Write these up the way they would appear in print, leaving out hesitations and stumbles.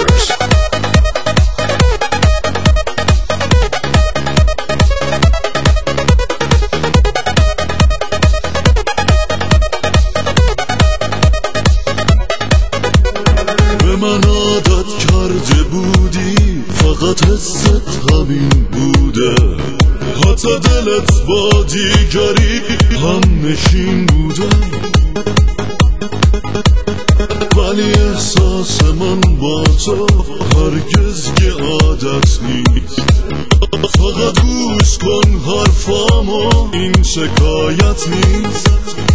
به من عادت کرده بودی فقط حست همین بوده، حتی دلت با دیگری هم نشین بوده، ولی احساس من با تو هرگز یه عادت نیست. فقط گوش کن حرفامو، این شکایت نیست.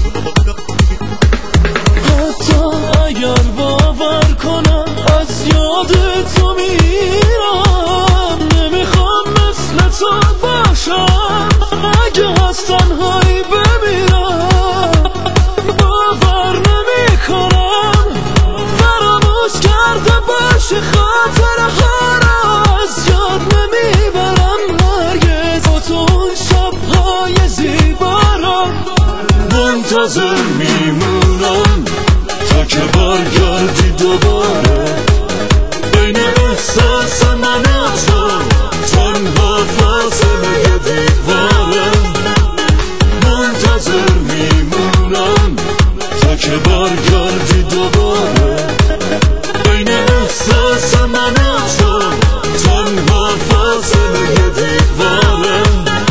حتی اگر باور کنم از یاد تو میرم، نمیخوام مثل تو باشم، اگه از تنهایی بمیرم. باور نمی کنم فراموش کرده باشی خاطرها را، از یاد نمیبرم هرگز با تو اون شبهای زیبا را. منتظر میمونم تا که برگردی دوباره، بین احساس من و تو تنها فاصله دیواره. منتظر میمونم تا که برگردی دوباره، بین احساس من و تو تنها فاصله دیواره.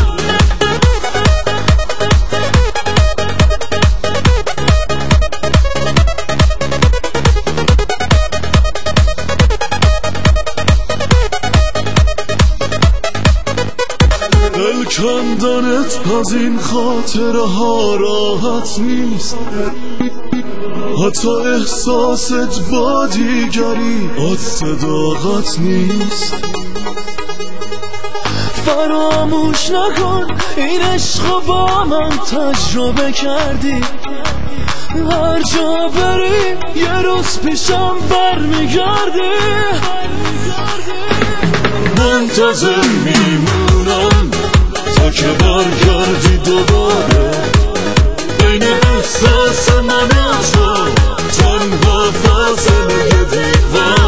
دل کندنت از این خاطره ها راحت نیست، حتی احساست با دیگری از صداقت نیست. فراموش نکن این عشقو با من تجربه کردی، هر جا بری یه روز پیشم برمیگردی. منتظر میمونم تا که برگردی دوباره، بین احساس من و تو تنها فاصله دیواره.